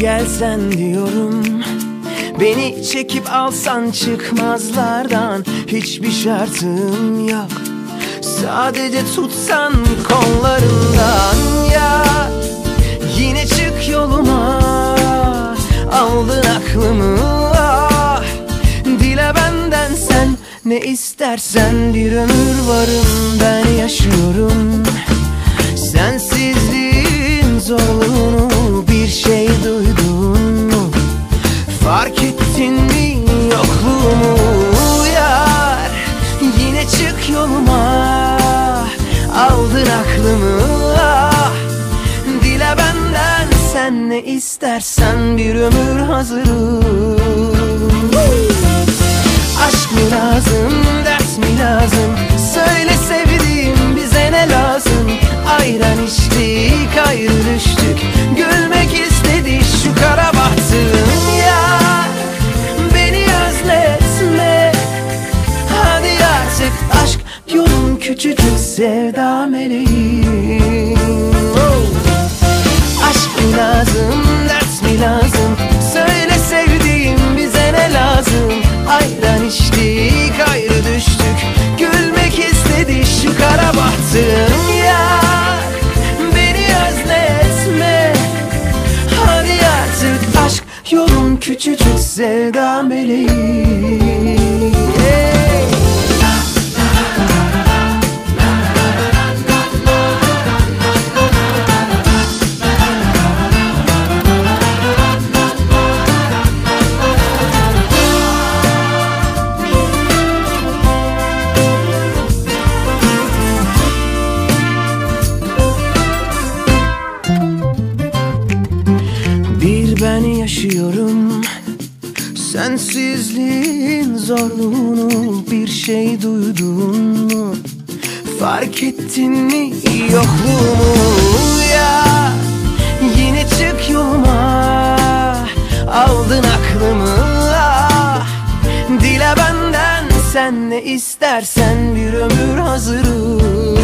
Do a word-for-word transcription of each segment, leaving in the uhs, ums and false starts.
gelsen diyorum. Beni çekip alsan çıkmazlardan, hiçbir şartım yok. Sadece tutsan kollarından ya. Yine çık yoluma, aldın aklımı ah. Dile benden sen ne istersen, bir ömür varım ben yaşıyorum. Sensizliğin zorluğunu bir şey duydun mu? Fark ettin mi yokluğumu yar? Yine çık yoluma, aldın aklımı ah. Dile benden sen ne istersen, bir ömür hazırım. Aşk mı lazım, ders mi lazım? Söyle sevdiğim, bize ne lazım? Ayran içtik, ayrı düştük. Gülmek istedi şu kara bahtım ya. Beni özletme, hadi artık aşk yolun küçücük sevda meleğim. Aşk mı lazım, ders mi lazım? Söyle sevdiğim, bize ne lazım? Ayran içtik, ayrı düştük. Gülmek istedi şu kara bahtım ya. Beni özletme, hadi artık aşk yolun küçücük sevda meleğim. Ben yaşıyorum sensizliğin zorluğunu, bir şey duydun mu? Fark ettin mi yokluğumu ya? Yine çık yoluma, aldın aklımı ah. Dile benden sen ne istersen, bir ömür hazırım.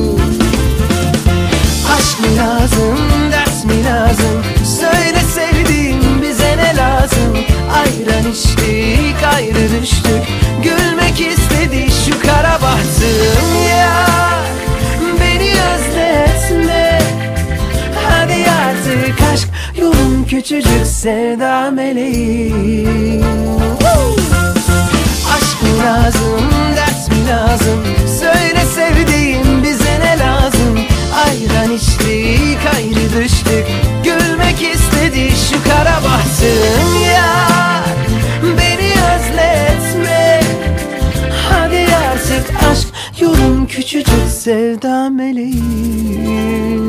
Aşk mı lazım, ders mi lazım? Söyle sevdiğim, bize ne lazım? Ayran içtik, ayrı düştük. Gülmek istedi şu kara bahtım ya. Beni özletme, hadi artık aşk yolun küçücük sevda meleğim. Aşk mı lazım, ders mi lazım? Söyle sevdiğim, bize ne lazım? Ayran içtik, ayrı düştük. Gülmek istedi şu kara bahtım ya. Beni özletme, hadi artık aşk yolun küçücük sevda meleğim.